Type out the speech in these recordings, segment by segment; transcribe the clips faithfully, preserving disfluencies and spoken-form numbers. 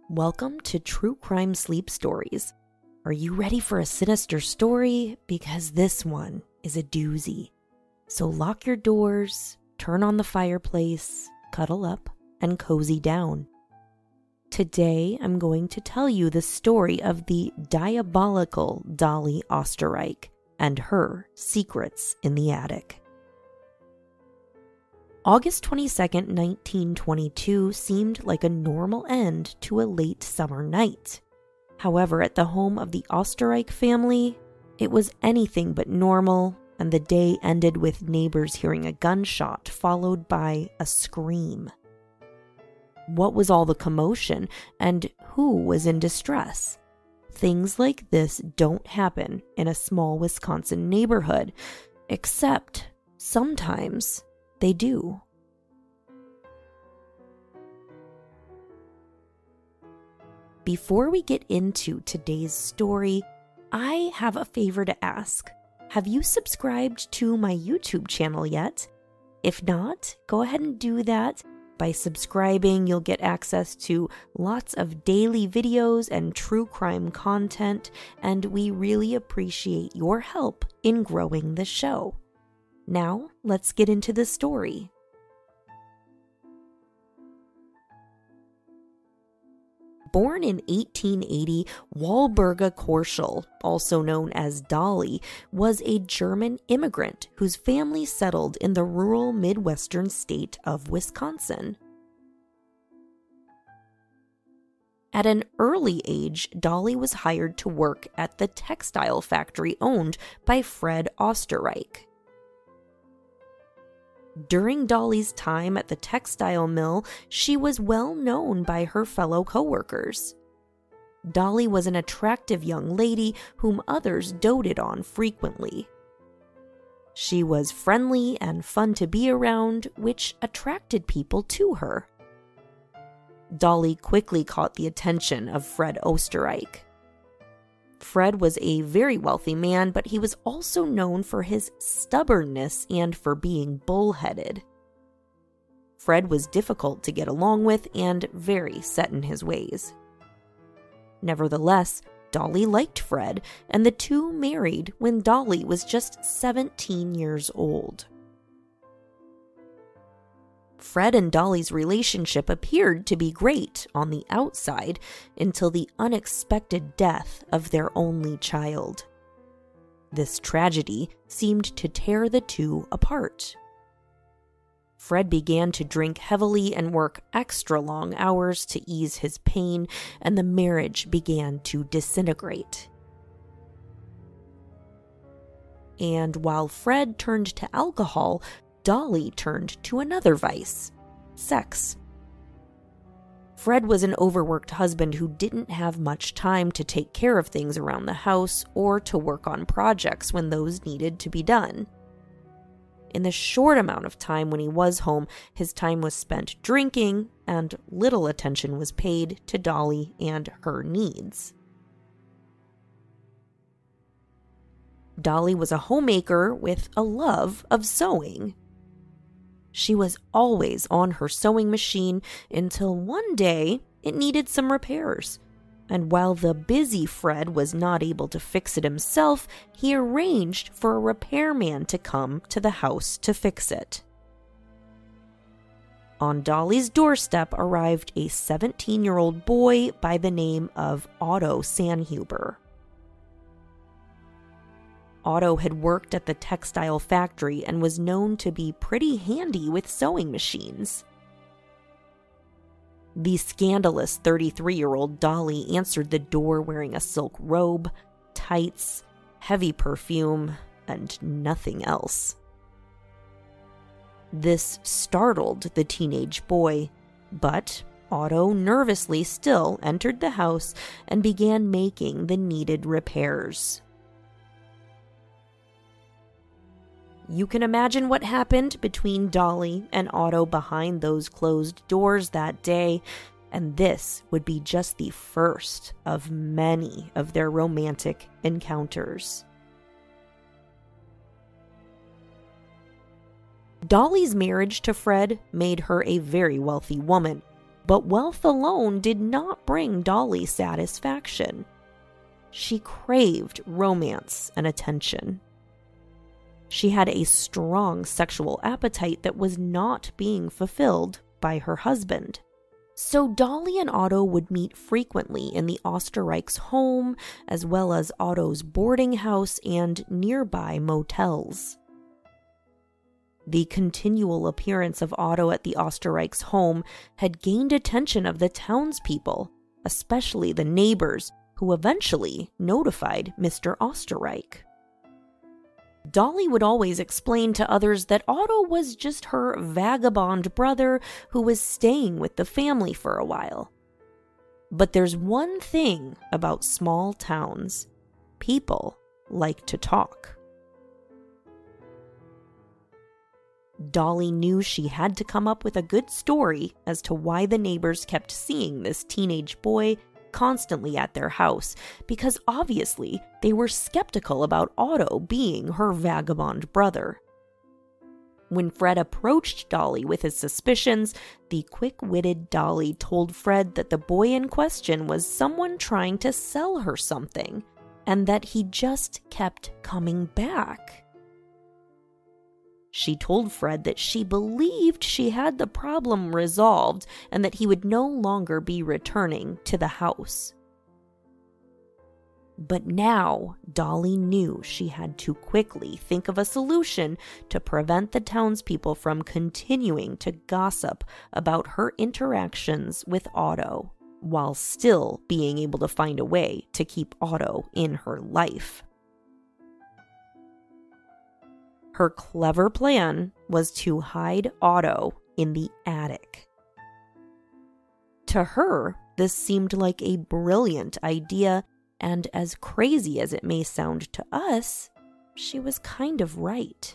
Welcome to True Crime Sleep Stories. Are you ready for a sinister story? Because this one is a doozy. So lock your doors, turn on the fireplace, cuddle up, and cozy down. Today, I'm going to tell you the story of the diabolical Dolly Osterreich and her secrets in the attic. August twenty-second, nineteen twenty-two seemed like a normal end to a late summer night. However, at the home of the Osterreich family, it was anything but normal, and the day ended with neighbors hearing a gunshot followed by a scream. What was all the commotion, and who was in distress? Things like this don't happen in a small Wisconsin neighborhood, except sometimes they do. Before we get into today's story, I have a favor to ask. Have you subscribed to my YouTube channel yet? If not, go ahead and do that. By subscribing, you'll get access to lots of daily videos and true crime content, and we really appreciate your help in growing the show. Now, let's get into the story. Born in eighteen eighty, Walburga Korschel, also known as Dolly, was a German immigrant whose family settled in the rural Midwestern state of Wisconsin. At an early age, Dolly was hired to work at the textile factory owned by Fred Osterreich. During Dolly's time at the textile mill, she was well known by her fellow coworkers. Dolly was an attractive young lady whom others doted on frequently. She was friendly and fun to be around, which attracted people to her. Dolly quickly caught the attention of Fred Osterreich. Fred was a very wealthy man, but he was also known for his stubbornness and for being bullheaded. Fred was difficult to get along with and very set in his ways. Nevertheless, Dolly liked Fred, and the two married when Dolly was just seventeen years old. Fred and Dolly's relationship appeared to be great on the outside until the unexpected death of their only child. This tragedy seemed to tear the two apart. Fred began to drink heavily and work extra long hours to ease his pain, and the marriage began to disintegrate. And while Fred turned to alcohol, Dolly turned to another vice, sex. Fred was an overworked husband who didn't have much time to take care of things around the house or to work on projects when those needed to be done. In the short amount of time when he was home, his time was spent drinking, and little attention was paid to Dolly and her needs. Dolly was a homemaker with a love of sewing. She was always on her sewing machine until one day it needed some repairs. And while the busy Fred was not able to fix it himself, he arranged for a repairman to come to the house to fix it. On Dolly's doorstep arrived a seventeen-year-old boy by the name of Otto Sanhuber. Otto had worked at the textile factory and was known to be pretty handy with sewing machines. The scandalous thirty-three-year-old Dolly answered the door wearing a silk robe, tights, heavy perfume, and nothing else. This startled the teenage boy, but Otto nervously still entered the house and began making the needed repairs. You can imagine what happened between Dolly and Otto behind those closed doors that day, and this would be just the first of many of their romantic encounters. Dolly's marriage to Fred made her a very wealthy woman, But wealth alone did not bring Dolly satisfaction. She craved romance and attention. She had a strong sexual appetite that was not being fulfilled by her husband. So Dolly and Otto would meet frequently in the Osterreich's home, as well as Otto's boarding house and nearby motels. The continual appearance of Otto at the Osterreich's home had gained attention of the townspeople, especially the neighbors, who eventually notified Mister Osterreich. Dolly would always explain to others that Otto was just her vagabond brother who was staying with the family for a while. But there's one thing about small towns: people like to talk. Dolly knew she had to come up with a good story as to why the neighbors kept seeing this teenage boy constantly at their house, because obviously they were skeptical about Otto being her vagabond brother. When Fred approached Dolly with his suspicions, the quick-witted Dolly told Fred that the boy in question was someone trying to sell her something, and that he just kept coming back. She told Fred that she believed she had the problem resolved and that he would no longer be returning to the house. But now, Dolly knew she had to quickly think of a solution to prevent the townspeople from continuing to gossip about her interactions with Otto, while still being able to find a way to keep Otto in her life. Her clever plan was to hide Otto in the attic. To her, this seemed like a brilliant idea, and as crazy as it may sound to us, she was kind of right.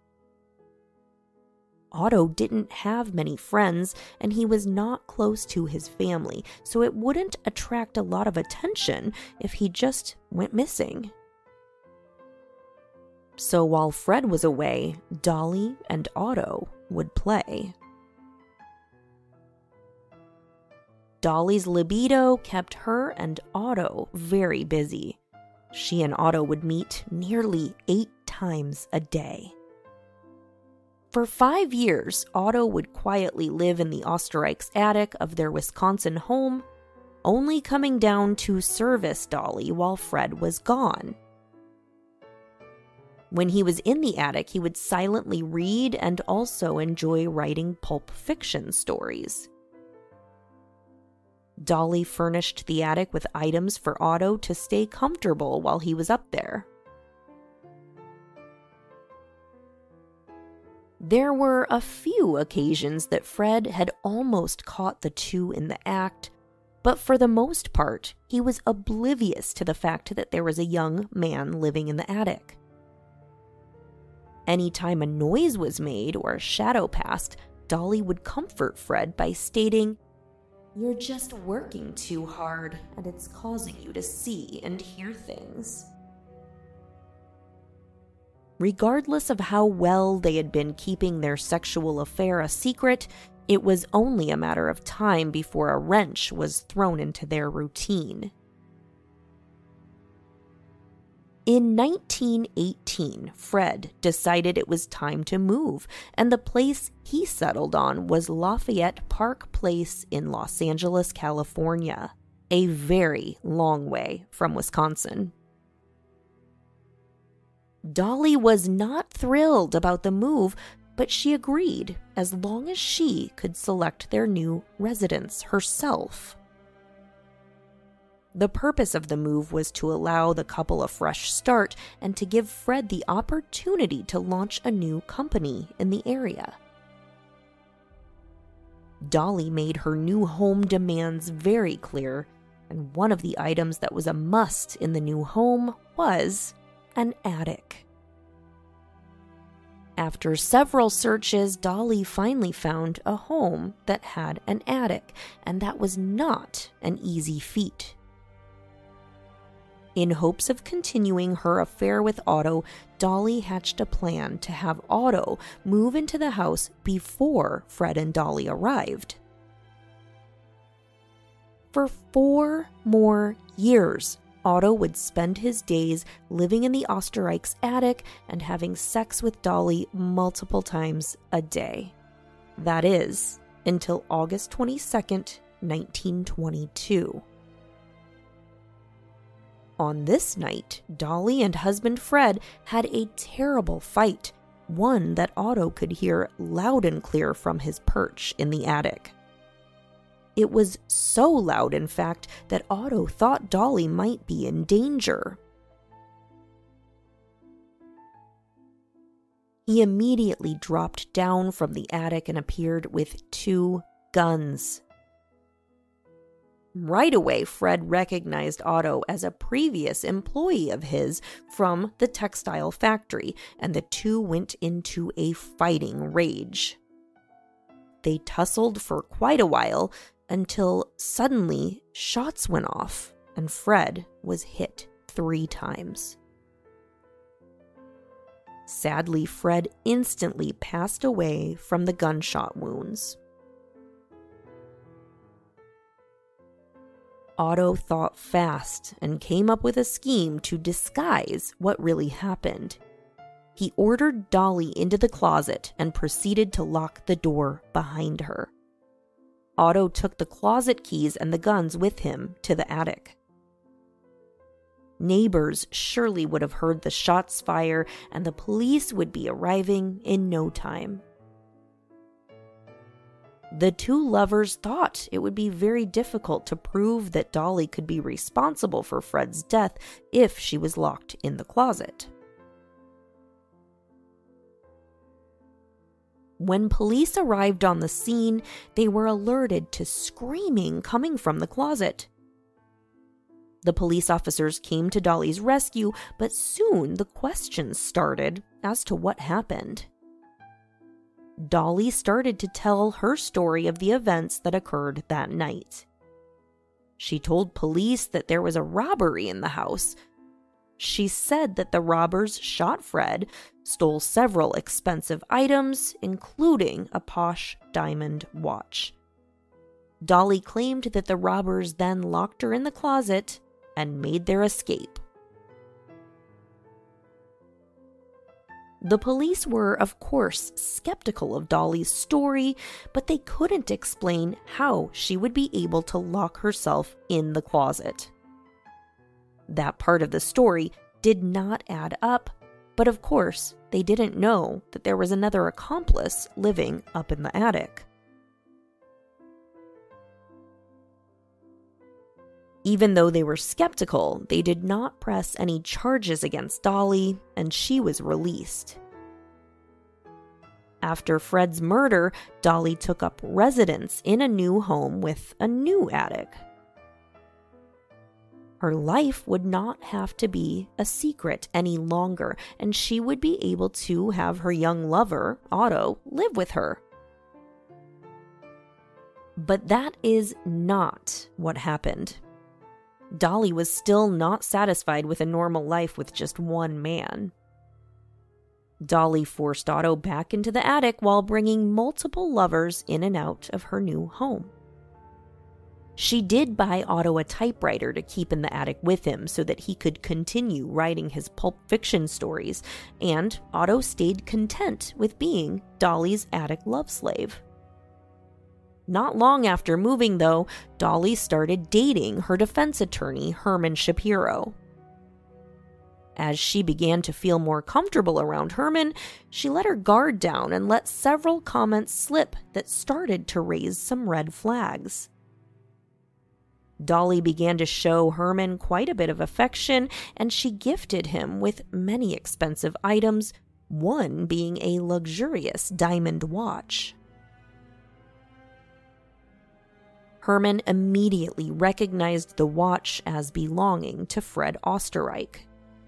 Otto didn't have many friends, and he was not close to his family, so it wouldn't attract a lot of attention if he just went missing. So while Fred was away, Dolly and Otto would play. Dolly's libido kept her and Otto very busy. She and Otto would meet nearly eight times a day. For five years, Otto would quietly live in the Osterreich's attic of their Wisconsin home, only coming down to service Dolly while Fred was gone. When he was in the attic, he would silently read and also enjoy writing pulp fiction stories. Dolly furnished the attic with items for Otto to stay comfortable while he was up there. There were a few occasions that Fred had almost caught the two in the act, but for the most part, he was oblivious to the fact that there was a young man living in the attic. Anytime a noise was made or a shadow passed, Dolly would comfort Fred by stating, "You're just working too hard, and it's causing you to see and hear things." Regardless of how well they had been keeping their sexual affair a secret, it was only a matter of time before a wrench was thrown into their routine. In nineteen eighteen, Fred decided it was time to move, and the place he settled on was Lafayette Park Place in Los Angeles, California, a very long way from Wisconsin. Dolly was not thrilled about the move, but she agreed as long as she could select their new residence herself. The purpose of the move was to allow the couple a fresh start and to give Fred the opportunity to launch a new company in the area. Dolly made her new home demands very clear, and one of the items that was a must in the new home was an attic. After several searches, Dolly finally found a home that had an attic, and that was not an easy feat. In hopes of continuing her affair with Otto, Dolly hatched a plan to have Otto move into the house before Fred and Dolly arrived. For four more years, Otto would spend his days living in the Osterreich's attic and having sex with Dolly multiple times a day. That is, until August twenty-second, nineteen twenty-two. On this night, Dolly and husband Fred had a terrible fight, one that Otto could hear loud and clear from his perch in the attic. It was so loud, in fact, that Otto thought Dolly might be in danger. He immediately dropped down from the attic and appeared with two guns. Right away, Fred recognized Otto as a previous employee of his from the textile factory, and the two went into a fighting rage. They tussled for quite a while until suddenly shots went off and Fred was hit three times. Sadly, Fred instantly passed away from the gunshot wounds. Otto thought fast and came up with a scheme to disguise what really happened. He ordered Dolly into the closet and proceeded to lock the door behind her. Otto took the closet keys and the guns with him to the attic. Neighbors surely would have heard the shots fire, and the police would be arriving in no time. The two lovers thought it would be very difficult to prove that Dolly could be responsible for Fred's death if she was locked in the closet. When police arrived on the scene, they were alerted to screaming coming from the closet. The police officers came to Dolly's rescue, but soon the questions started as to what happened. Dolly started to tell her story of the events that occurred that night. She told police that there was a robbery in the house. She said that the robbers shot Fred, stole several expensive items, including a posh diamond watch. Dolly claimed that the robbers then locked her in the closet and made their escape. The police were, of course, skeptical of Dolly's story, but they couldn't explain how she would be able to lock herself in the closet. That part of the story did not add up, but of course, they didn't know that there was another accomplice living up in the attic. Even though they were skeptical, they did not press any charges against Dolly, and she was released. After Fred's murder, Dolly took up residence in a new home with a new attic. Her life would not have to be a secret any longer, and she would be able to have her young lover, Otto, live with her. But that is not what happened. Dolly was still not satisfied with a normal life with just one man. Dolly forced Otto back into the attic while bringing multiple lovers in and out of her new home. She did buy Otto a typewriter to keep in the attic with him so that he could continue writing his pulp fiction stories, and Otto stayed content with being Dolly's attic love slave. Not long after moving, though, Dolly started dating her defense attorney, Herman Shapiro. As she began to feel more comfortable around Herman, she let her guard down and let several comments slip that started to raise some red flags. Dolly began to show Herman quite a bit of affection, and she gifted him with many expensive items, one being a luxurious diamond watch. Herman immediately recognized the watch as belonging to Fred Osterreich.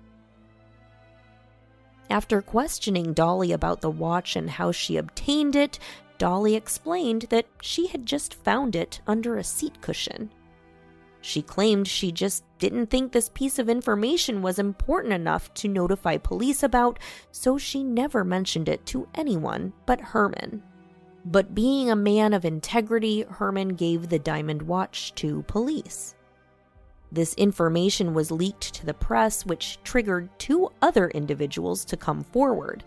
After questioning Dolly about the watch and how she obtained it, Dolly explained that she had just found it under a seat cushion. She claimed she just didn't think this piece of information was important enough to notify police about, so she never mentioned it to anyone but Herman. But being a man of integrity, Herman gave the diamond watch to police. This information was leaked to the press, which triggered two other individuals to come forward.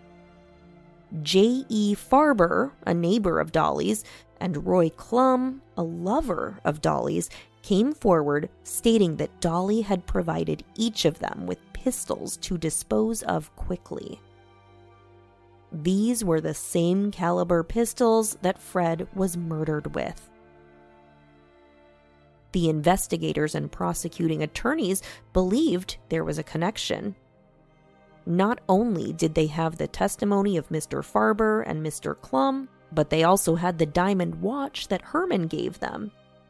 J E Farber, a neighbor of Dolly's, and Roy Klum, a lover of Dolly's, came forward stating that Dolly had provided each of them with pistols to dispose of quickly. These were the same caliber pistols that Fred was murdered with. The investigators and prosecuting attorneys believed there was a connection. Not only did they have the testimony of Mister Farber and Mister Klum, but they also had the diamond watch that Herman gave them.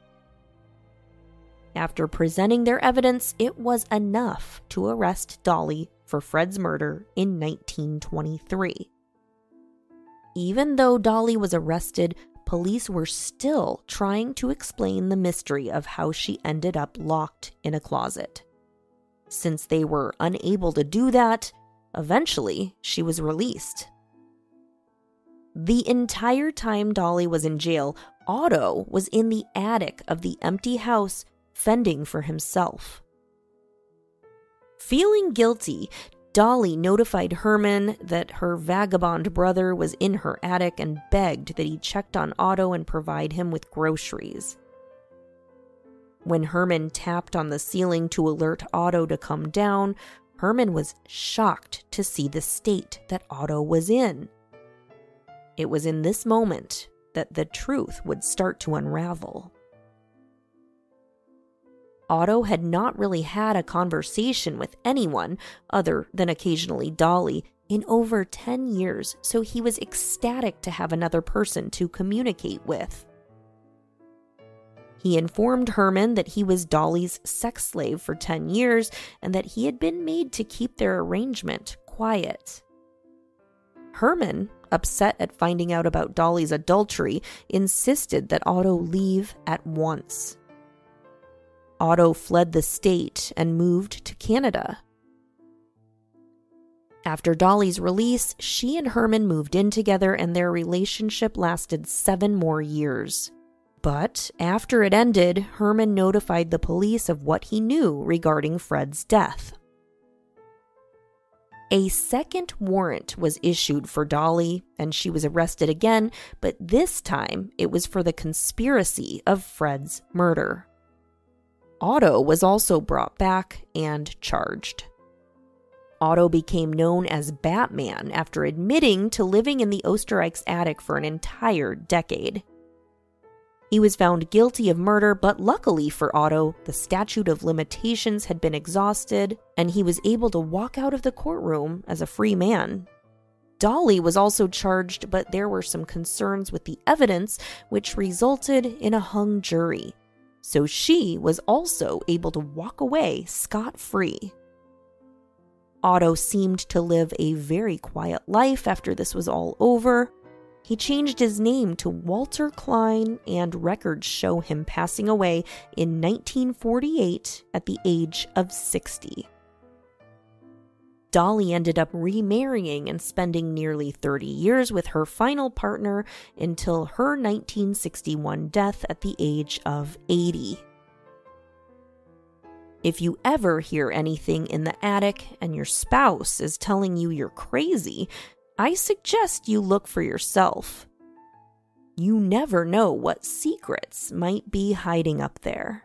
After presenting their evidence, it was enough to arrest Dolly for Fred's murder in nineteen twenty-three. Even though Dolly was arrested, police were still trying to explain the mystery of how she ended up locked in a closet. Since they were unable to do that, eventually she was released. The entire time Dolly was in jail, Otto was in the attic of the empty house, fending for himself. Feeling guilty, Dolly notified Herman that her vagabond brother was in her attic and begged that he checked on Otto and provide him with groceries. When Herman tapped on the ceiling to alert Otto to come down, Herman was shocked to see the state that Otto was in. It was in this moment that the truth would start to unravel. Otto had not really had a conversation with anyone, other than occasionally Dolly, in over ten years, so he was ecstatic to have another person to communicate with. He informed Herman that he was Dolly's sex slave for ten years and that he had been made to keep their arrangement quiet. Herman, upset at finding out about Dolly's adultery, insisted that Otto leave at once. Otto fled the state and moved to Canada. After Dolly's release, she and Herman moved in together and their relationship lasted seven more years. But after it ended, Herman notified the police of what he knew regarding Fred's death. A second warrant was issued for Dolly, and she was arrested again, but this time it was for the conspiracy of Fred's murder. Otto was also brought back and charged. Otto became known as Batman after admitting to living in the Oesterreich's attic for an entire decade. He was found guilty of murder, but luckily for Otto, the statute of limitations had been exhausted, and he was able to walk out of the courtroom as a free man. Dolly was also charged, but there were some concerns with the evidence, which resulted in a hung jury. So she was also able to walk away scot-free. Otto seemed to live a very quiet life after this was all over. He changed his name to Walter Klein, and records show him passing away in nineteen forty-eight at the age of sixty. Dolly ended up remarrying and spending nearly thirty years with her final partner until her nineteen sixty-one death at the age of eighty. If you ever hear anything in the attic and your spouse is telling you you're crazy, I suggest you look for yourself. You never know what secrets might be hiding up there.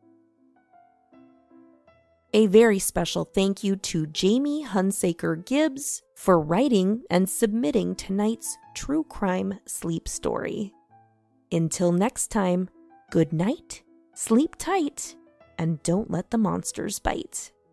A very special thank you to Jamie Hunsaker Gibbs for writing and submitting tonight's true crime sleep story. Until next time, good night, sleep tight, and don't let the monsters bite.